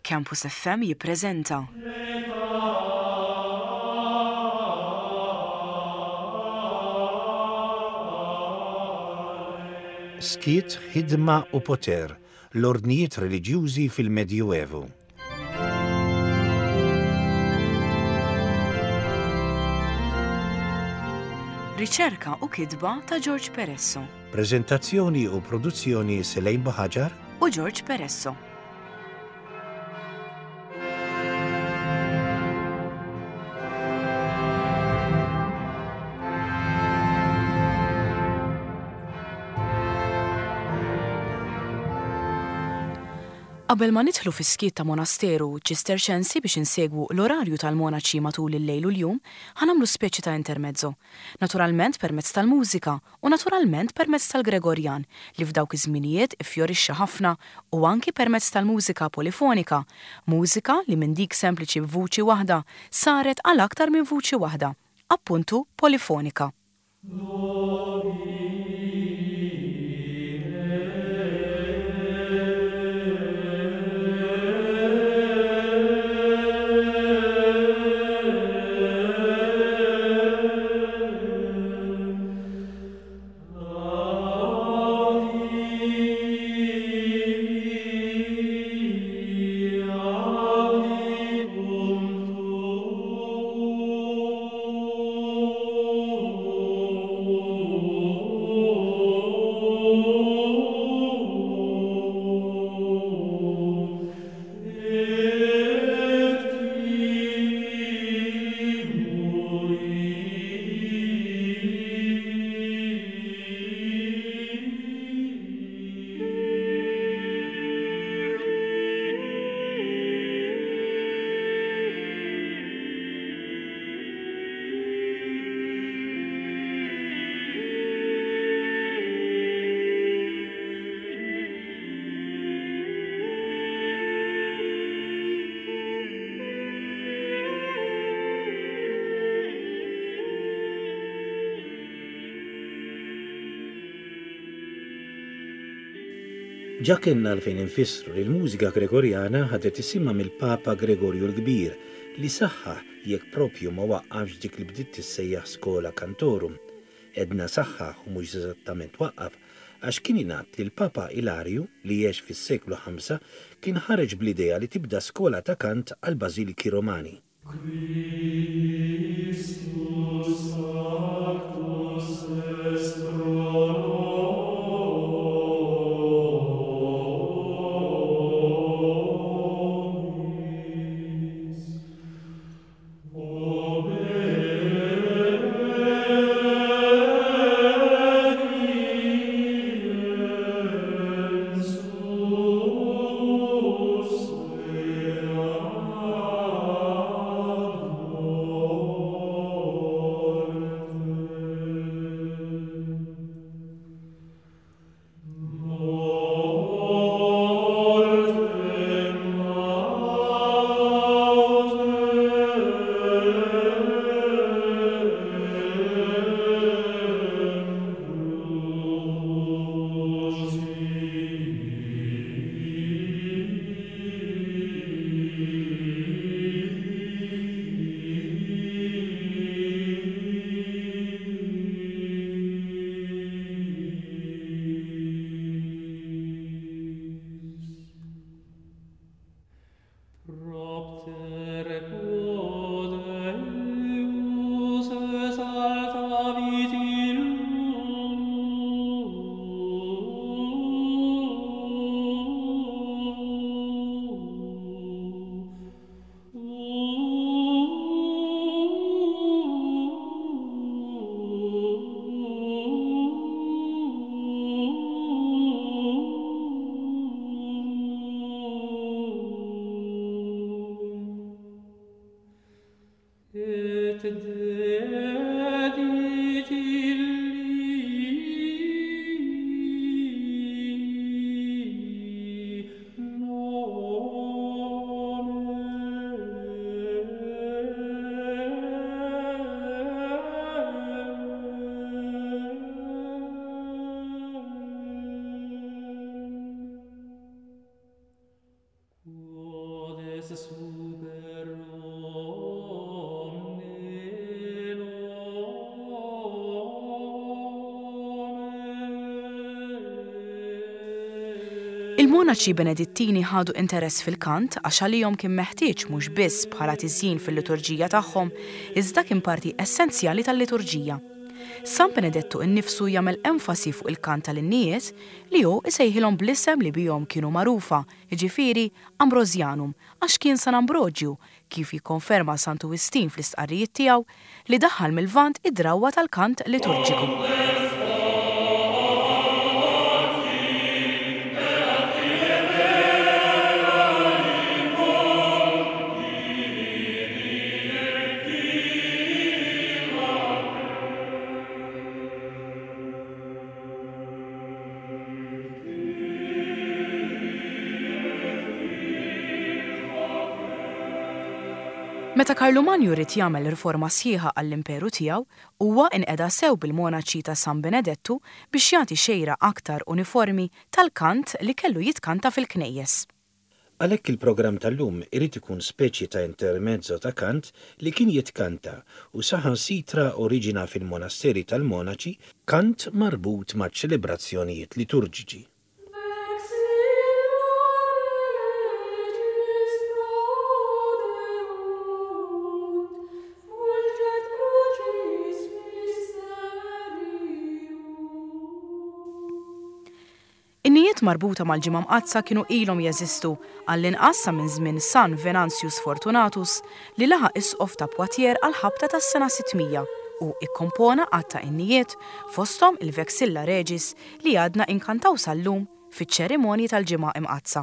Campus FM jippreżenta. Skiet, ħidma u poter, l-ordnijiet reliġjużi fil-Medjuevu. Riċerka u kidba ta' George Peresso. Preżentazzjoni u produzzjoni Selejn Baħaġar u George Peresso. Qabel ma nidħlu fis-skiet ta' monasteru ċisterċensi biex insegwu l-orarju tal-monaċi matul il-lejl u l-jum, ħanamlu speċi ta' intermezzo. Naturalment permezz tal-mużika u naturalment permezz tal-Gregorjan li f'dawk iż-żminijiet iffjorixxa ħafna u anki permezz tal-mużika polifonika, mużika li minn dik sempliċi b'vuċi waħda saret għal aktar minn vuċi waħda, appuntu polifonika. Ġakenna l-fejn infissru li l-mużika Gregorjana ħadet isimma mill-Papa Gregorju l-Kbir li saħħaħ jekk propju ma waqqafx dik li bdiet tissejjaħ skola kantorum. Edna saħħaħ u mhux eżattament waqqaf għax kien ingħad li l-Papa Ilarju li jgħix fis-seklu 5 kien ħareġ bl-idea li tibda skola ta' kant għal Bażiliki Romani. Il-monaċi Benedittini ħadu interess fil-kant għax għalihom kien meħtieġ mhux biss bħala tiżjin fil-liturġija tagħhom, iżda kien parti essenzjali tal-liturġija. San Benedettu innifsu jagħmel enfasi fuq il-kant tal-innijiet li hu isejħilhom bl-isem li bihom kienu magħrufa, jiġifieri Ambrosianum, għax kien San Ambrogju, kif jikkonferma Santu Wistin fl-istqarrijiet tiegħu li daħħal mill-Lvant id-drawwa tal-kant liturġiku. Meta Karlu Manju rid jagħmel riforma sħiħa għall-imperu tiegħu, huwa inqeda sew bil-monaċi ta' San Benedettu biex jagħti xejra aktar uniformi tal-kant li kellu jitkanta fil-knejjes. Għalhekk il-programm tal-lum irid ikun speċi ta' intermezzo ta' kant li kien jitkanta u saħansitra oriġina fil-monasteri tal-monaċi kant marbut ma' ċelebrazzjonijiet liturġiċi. In-nijiet marbuta mal-ġimgħa mqazza kienu ilhom jeżistu għall-inqas sa minn żmien San Venantius Fortunatus li laħaq isqof ta' Poitiers għal ħabta tas-sena 600 u ikkompona għatta in-nijiet fosthom il-Vexilla Regis li għadna inkantaw sal-lum fiċ-ċerimonji tal-ġimgħa imqazza.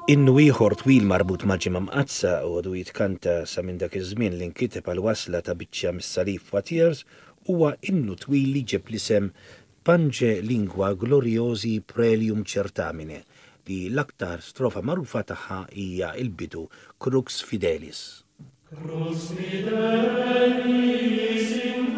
Innu ieħor twil marbut ma' ġimgħa mqazza u għadu jitkanta sa minn dak iż-żmien li nkiteb għal wasla ta' biċċa mis-Salif Wattiers huwa innu twil li ġeb l-isem Pange Lingua Gloriosi Prelium Certamine li l-aktar strofa magħrufa tagħha hija l-bidu Crux Fidelis. Crux Fidelis in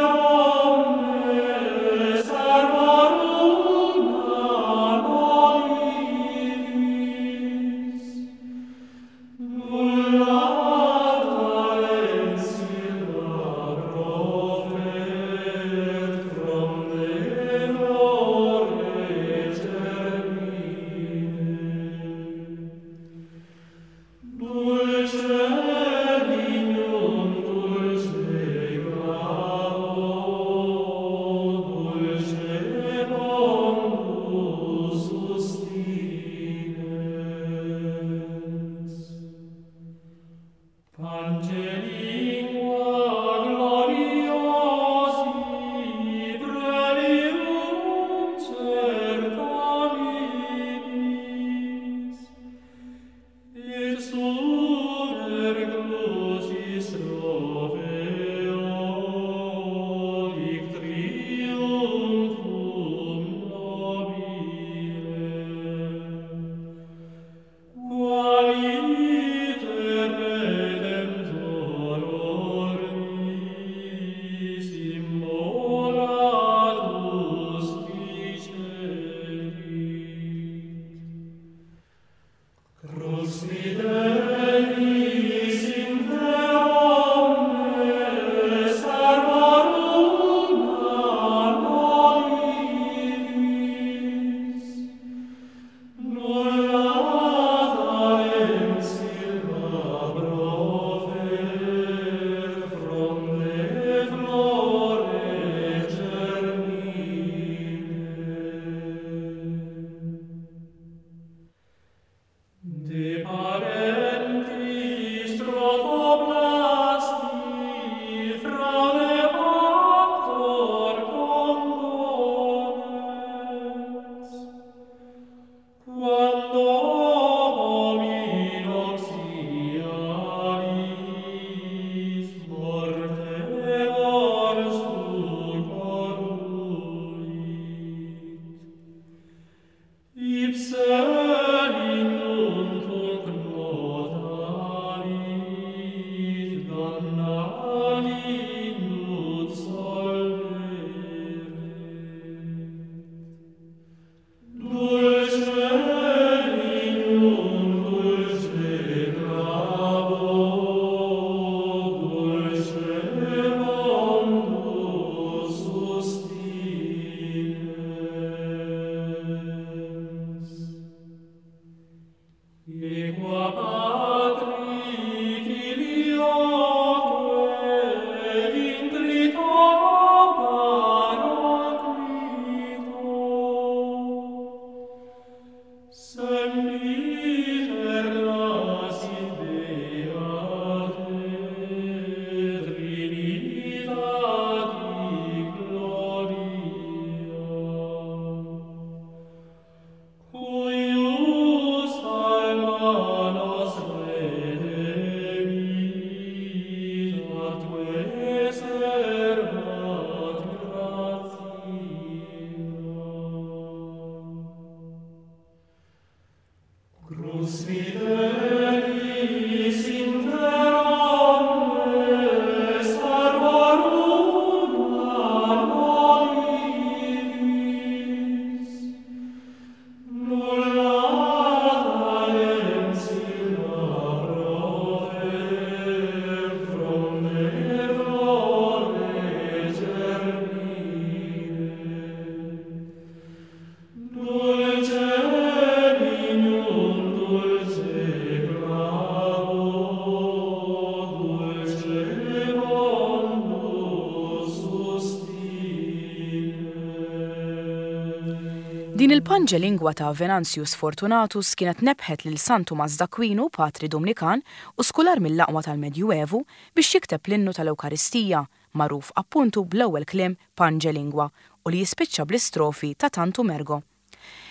Din il-Pange Lingua ta' Venantius Fortunatus kienet nebħet lil San Tumas d'Aquino, patri Dominikan u skular mill-laqwa tal-Medjuevu biex jikteb l-innu tal-Ewkaristija, magħruf appuntu bl-ewwel kliem Pange Lingua u li jispiċċa bl-istrofi ta' Tantum Ergo.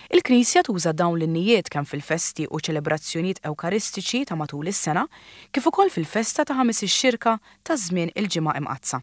Il-Knisja tuża dawn l-innijiet kemm fil-festi u ċelebrazzjonijiet ewkaristiċi ta' matul is-sena, kif ukoll fil-festa ta' ħames ix-xirka ta' żmien il-ġimgħa imqazza.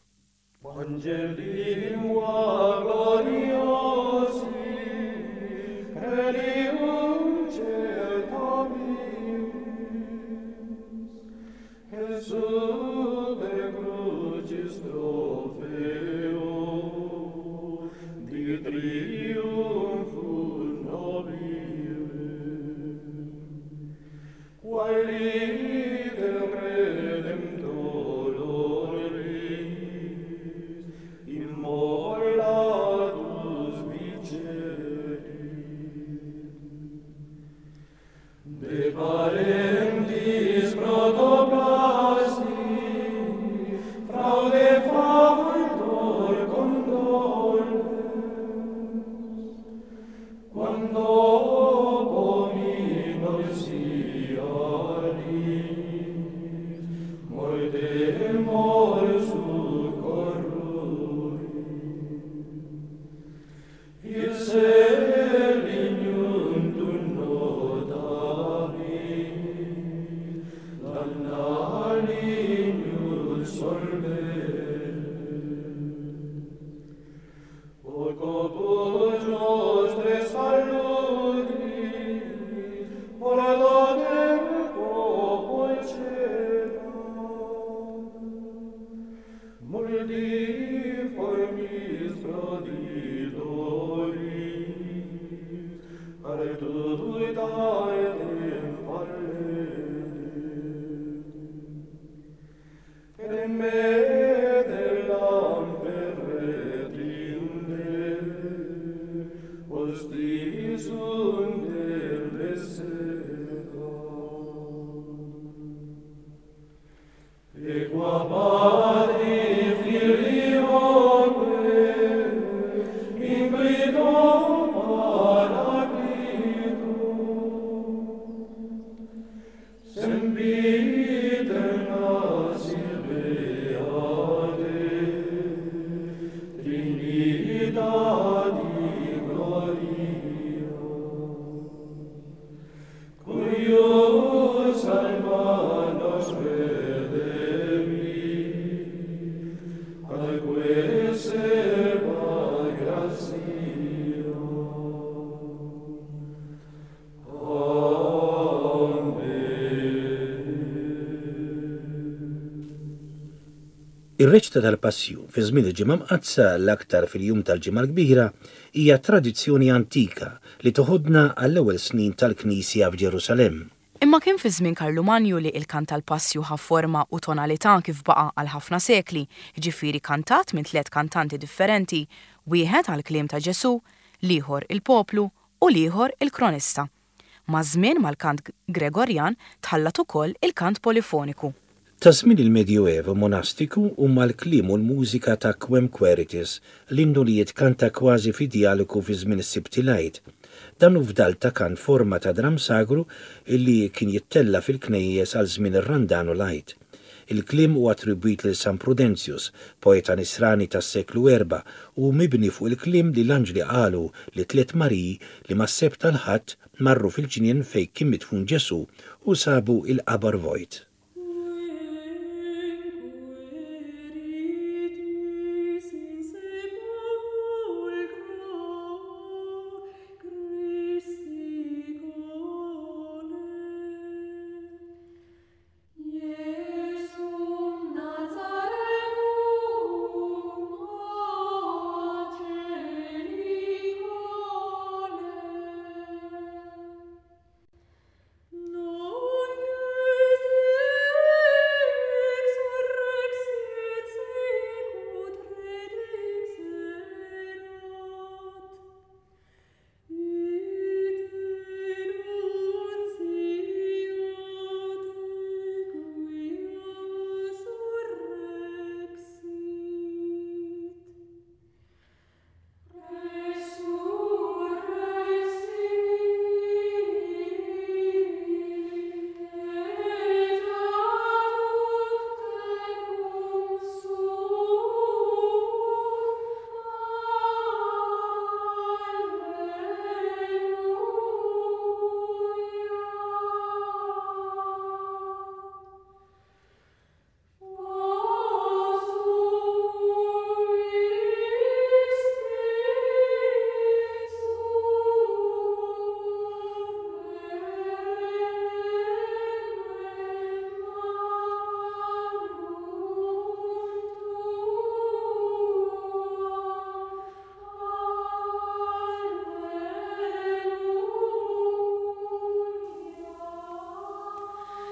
Ir-reċta tal-Passju fi żmien il-ġimgħa mqazza l-aktar fil-jum tal-ġimgħa l-kbira hija tradizzjoni antika li toħodna għall-ewwel snin tal-Knisja f'Ġerusalemm. Imma kien fi żmien Karlu Manju li il-kant tal-Passju ħa forma u tonalità kif baqa' għal ħafna sekli, ġifieri kantat minn 3 kantanti differenti, wieħed għal kliem ta' Ġesu, l-ieħor il-poplu u l-ieħor il-kronista. Ma' żmien mal-kant Gregorjan tħallat ukoll il-kant polifoniku. Ta' żmien il-Medjuevu monastiku huma l-kliem u l-mużika ta' Quem Queritis l-innu li jitkanta kważi fi dialogu fi żmien is-Sibtilajt. Dan hu fdal ta' kant forma ta' dram sagru illi kien jittella fil-knejjes għal żmien ir-Randan u Lajt. Il-kliem huwa attribwit lil San Prudentius, poeta nisrani tas-seklu 4, u mibni fuq il-kliem li l-anġli qalu li 3 Mariji li mas-sebt tal-Ħadd marru fil-ġinien fejn kien midfun Ġesu u sabu il-qabar vojt.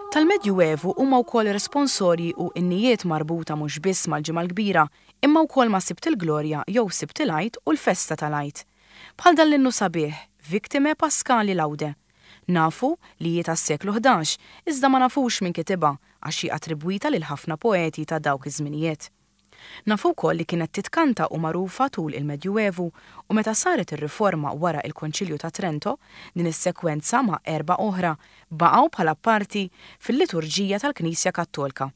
Tal-Medjuevu huma wkoll responsorji u innijiet marbuta mhux biss mal-ġimgħa l-kbira, imma wkoll ma' Sibt il-Glorja jew Sibt il-Għid u l-Festa tal-Għid. Bħal dan l-innu sabiħ, Victime Pascali Laude. Nafu li jiet tas-seklu 11, iżda ma nafux min kitibha għax hi attribwita lil ħafna poeti ta' dawk iż-żminijiet. Nafu wkoll li kienet titkanta u magħrufa tul il-Medjuevu u meta saret ir-riforma wara il-Konċilju ta' Trento, din is-sekwenza ma' 4 oħra baqgħu bħala parti fil-liturġija tal-Knisja Kattolika.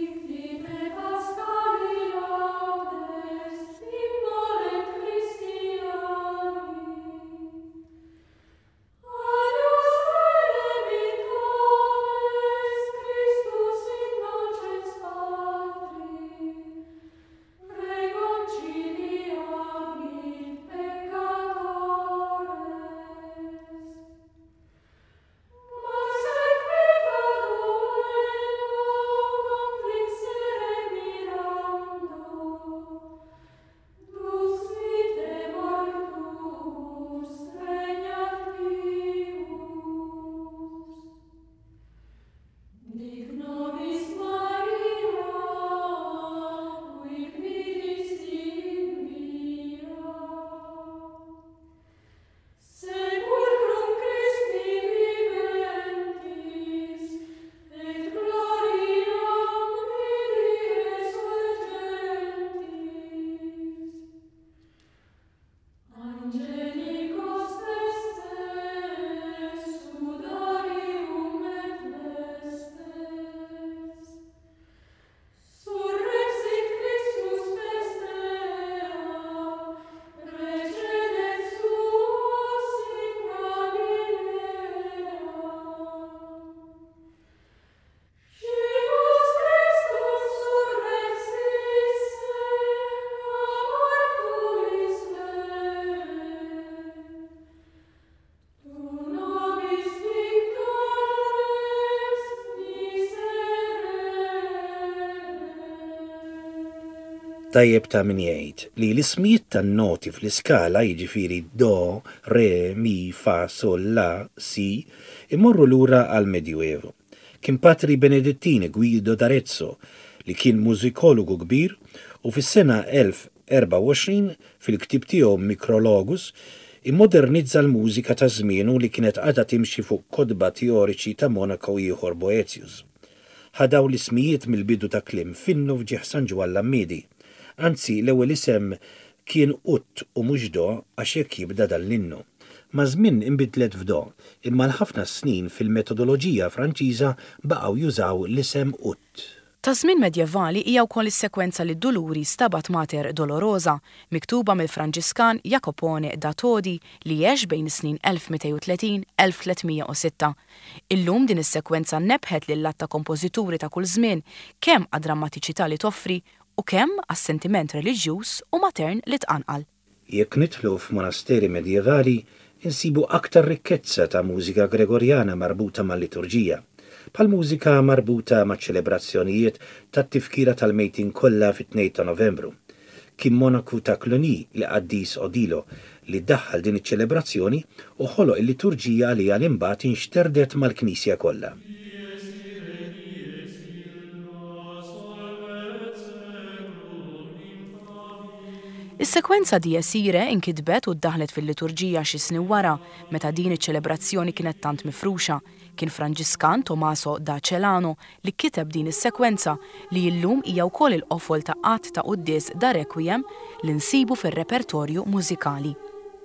Tajjeb ta' min jgħid li l-ismijiet tan-noti fl-iskala jiġifieri do, re, mi, fa, sol, la, si imorru lura għal Medjuevu. Kien Patri Benedettini Guido d'Arezzo li kien mużikologu kbir u fis-sena 1024 fil-ktieb tiegħu Micrologus immodernizza l-mużika ta' żmienu li kienet għadha timxi fuq kodba teoriċi ta' Monaco ieħor Boetius. Ħadaw l-ismijiet mill-bidu ta' kliem finnu fġieħ San Ġwan l-Ammidi. Anzi, l-ewwel isem kien Ut u mhux Do għax hekk jibda dal-innu. Ma' żmien inbidlet f'Do, imma l-ħafna snin fil-metodoloġija Franċiża baqgħu jużaw l-isem Ut. Ta' żmien medjevali hija wkoll is-sekwenza li d-Duluri Stabat Mater Dolorosa, miktuba mill-Franġiskan Jacopone da Todi li jgħix bejn is-snin 1230-1306. Illum din is-sekwenza nebħet lill-lat ta' kompożituri ta' kull żmien kemm għad-drammatiċità li toffri u kemm għas-sentiment reliġjuż u matern li tqanqal. Jekk nidħlu f'monasteri medjevali, insibu aktar rikkezza ta' mużika Gregorjana marbuta mal-liturġija, bħal mużika marbuta ma' ċelebrazzjonijiet tat-tifkira tal-mejtin kollha fit-2 ta' Novembru. Kien monaku ta' Cluny li Qaddis Odilo li ddaħħal din iċ-ċelebrazzjoni u ħoloq il-liturġija li għal-imbagħad inxterdet mal-Knisja kollha. Is-sekwenza Dies Irae inkitbet u ddaħlet fil-liturġija xi snin wara meta din iċ-ċelebrazzjoni kienet tant mifruxa. Kien Franġiskan Tommaso da Celano li kiteb din is-sekwenza li llum hija wkoll il-qofol ta' qatt ta' qudies da Requiem li nsibu fir-repertorju mużikali.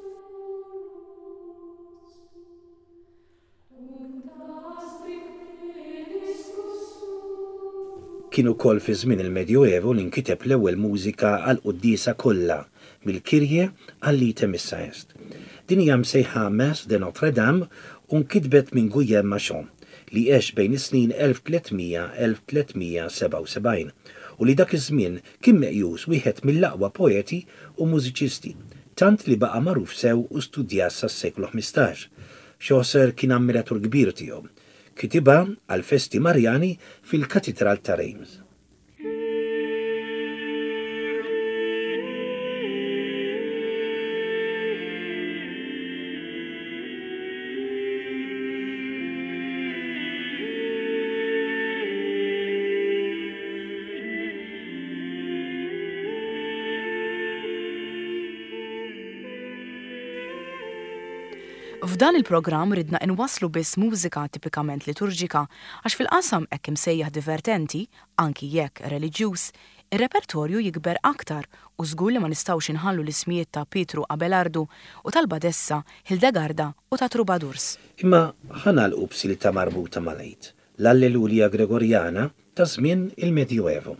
Kien ukoll fi żmien il-Medjuevu li nkiteb l-ewwel mużika għal quddiesa kollha mill-Kirje għal-Lite Missa Est. Din hija msejħa Messe de Notre Dame u nkitbet minn Guillaume Machon li għex bejn is-snin 1300-1377 u li dak iż-żmien kien meqjus wieħed mill-aqwa poeti u mużiċisti, tant li baqa' magħruf sew u studjat sas-seklu 15. Chaucer kien ammiratur kbir tiegħu. Kitibha għal festi Marjani fil-Katedral ta' Reims. F'dan il-programm ridna inwasslu biss mużika tipikament liturġika għax fil-qasam hekk imsejjaħ divertenti, anki jekk reliġjuż, ir-repertorju jikber aktar u żgur li ma nistgħux inħallu l-ismijiet ta' Pietru Abelardo u tal-Badessa, Hildegarda u ta' Trubadurs. Imma ħanalqu b'silta marbuta mal-Għid, l-Allelujja Gregorjana ta' żmien il-Medjuevu.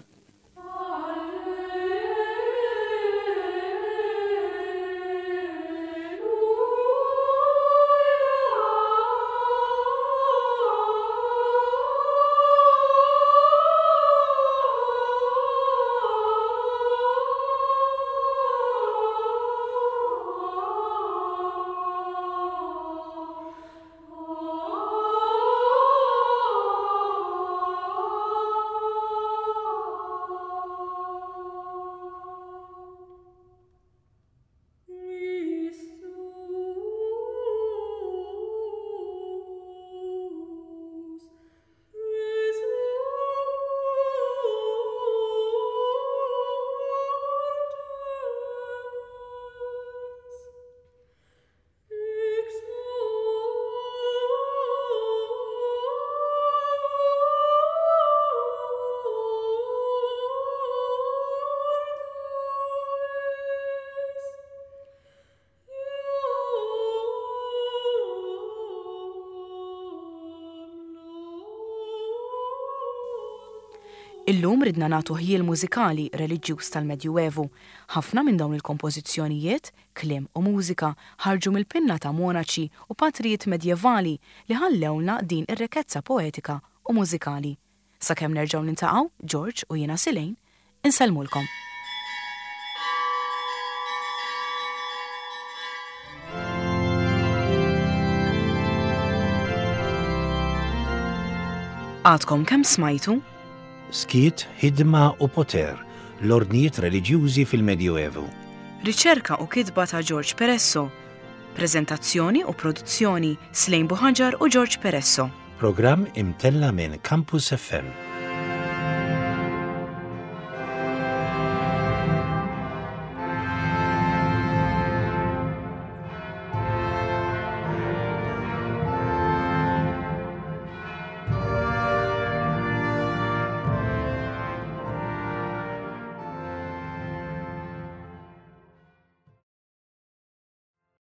Illum ridna nagħtu ħjiel mużikali reliġjuż tal-Medjuevu. Ħafna minn dawn il-kompożizzjonijiet, kliem u mużika ħarġu mill-pinna ta' monaċi u patrijiet medjevali li ħallewna din ir-rekezza poetika u mużikali. Sakemm nerġgħu nintaqgħu, George u jiena Silejn, insellmulkom. Għadkom kemm smajtu? Skiet, ħidma u poter, l-ordnijiet reliġjużi fil-Medjuevu. Riċerka u kitba ta' George Peresso. Preżentazzjoni u produzzjoni Silejn Buħaġar u George Peresso. Programm imtella minn Campus FM.